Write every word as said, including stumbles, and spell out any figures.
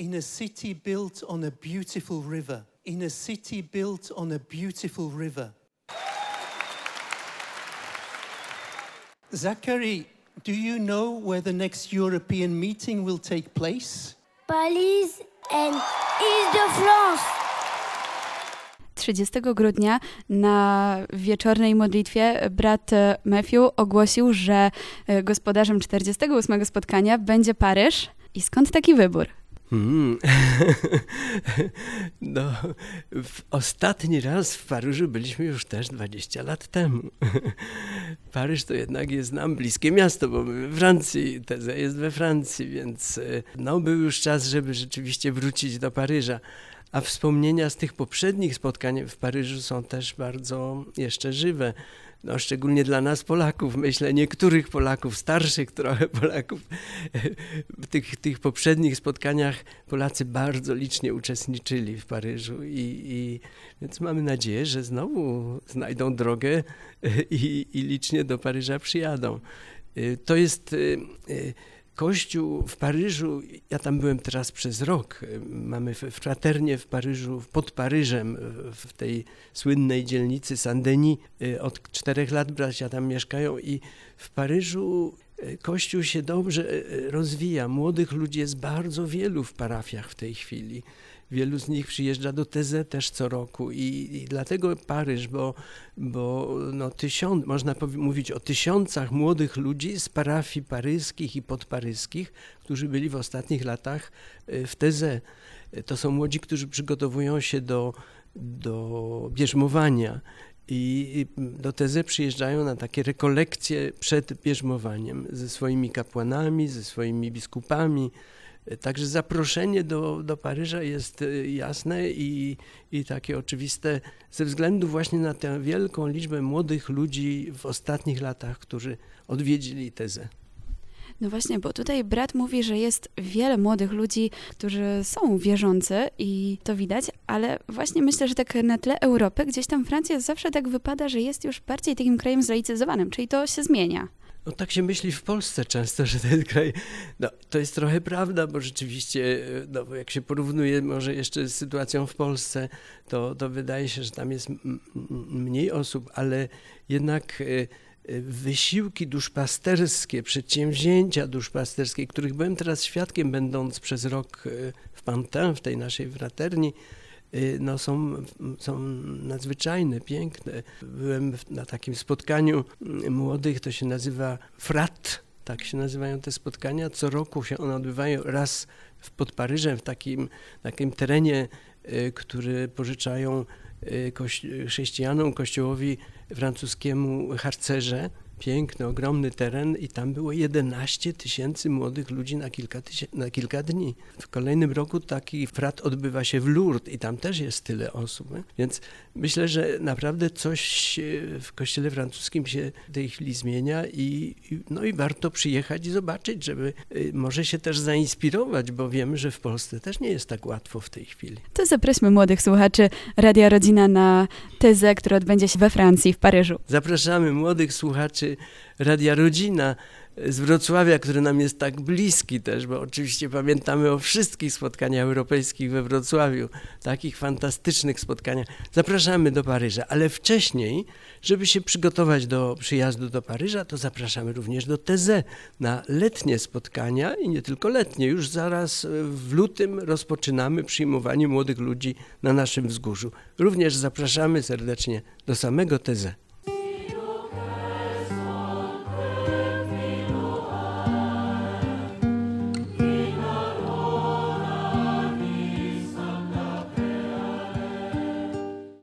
In a city built on a beautiful river. In a city built on a beautiful river. Zachary, do you know where the next European meeting will take place? Paris and Île-de-France. trzydziestego grudnia na wieczornej modlitwie brat Matthew ogłosił, że gospodarzem czterdziestego ósmego spotkania będzie Paryż. I skąd taki wybór? Hmm. No, w ostatni raz w Paryżu byliśmy już też dwadzieścia lat temu. Paryż to jednak jest nam bliskie miasto, bo my we Francji, teza jest we Francji, więc no, był już czas, żeby rzeczywiście wrócić do Paryża. A wspomnienia z tych poprzednich spotkań w Paryżu są też bardzo jeszcze żywe. No, szczególnie dla nas Polaków, myślę, niektórych Polaków, starszych trochę Polaków. W tych, tych poprzednich spotkaniach Polacy bardzo licznie uczestniczyli w Paryżu i, i więc mamy nadzieję, że znowu znajdą drogę i, i licznie do Paryża przyjadą. To jest Kościół w Paryżu, ja tam byłem teraz przez rok, mamy fraternię w Paryżu, pod Paryżem, w tej słynnej dzielnicy Saint-Denis. Od czterech lat bracia tam mieszkają i w Paryżu Kościół się dobrze rozwija. Młodych ludzi jest bardzo wielu w parafiach w tej chwili. Wielu z nich przyjeżdża do Taizé też co roku i, i dlatego Paryż, bo, bo no tysiąc, można mówić o tysiącach młodych ludzi z parafii paryskich i podparyskich, którzy byli w ostatnich latach w Taizé. To są młodzi, którzy przygotowują się do, do bierzmowania i do Taizé przyjeżdżają na takie rekolekcje przed bierzmowaniem ze swoimi kapłanami, ze swoimi biskupami. Także zaproszenie do, do Paryża jest jasne i, i takie oczywiste ze względu właśnie na tę wielką liczbę młodych ludzi w ostatnich latach, którzy odwiedzili Taizé. No właśnie, bo tutaj brat mówi, że jest wiele młodych ludzi, którzy są wierzący i to widać, ale właśnie myślę, że tak na tle Europy, gdzieś tam Francja zawsze tak wypada, że jest już bardziej takim krajem zlaicyzowanym, czyli to się zmienia. No tak się myśli w Polsce często, że ten kraj, no to jest trochę prawda, bo rzeczywiście, no jak się porównuje może jeszcze z sytuacją w Polsce, to, to wydaje się, że tam jest m- mniej osób, ale jednak wysiłki duszpasterskie, przedsięwzięcia duszpasterskie, których byłem teraz świadkiem, będąc przez rok w Pantin, w tej naszej fraterni, no są, są nadzwyczajne, piękne. Byłem na takim spotkaniu młodych, to się nazywa Frat, tak się nazywają te spotkania. Co roku się one odbywają raz pod Paryżem, w takim, takim terenie, który pożyczają kości- chrześcijanom, kościołowi francuskiemu harcerze. Piękny, ogromny teren i tam było jedenaście tysięcy młodych ludzi na kilka, tysię- na kilka dni. W kolejnym roku taki frat odbywa się w Lourdes i tam też jest tyle osób. Nie? Więc myślę, że naprawdę coś w kościele francuskim się w tej chwili zmienia i, no i warto przyjechać i zobaczyć, żeby może się też zainspirować, bo wiemy, że w Polsce też nie jest tak łatwo w tej chwili. To zaprośmy młodych słuchaczy Radia Rodzina na Taizé, które odbędzie się we Francji, w Paryżu. Zapraszamy młodych słuchaczy Radia Rodzina z Wrocławia, który nam jest tak bliski też, bo oczywiście pamiętamy o wszystkich spotkaniach europejskich we Wrocławiu, takich fantastycznych spotkaniach. Zapraszamy do Paryża, ale wcześniej, żeby się przygotować do przyjazdu do Paryża, to zapraszamy również do Taizé na letnie spotkania i nie tylko letnie. Już zaraz w lutym rozpoczynamy przyjmowanie młodych ludzi na naszym wzgórzu. Również zapraszamy serdecznie do samego Taizé.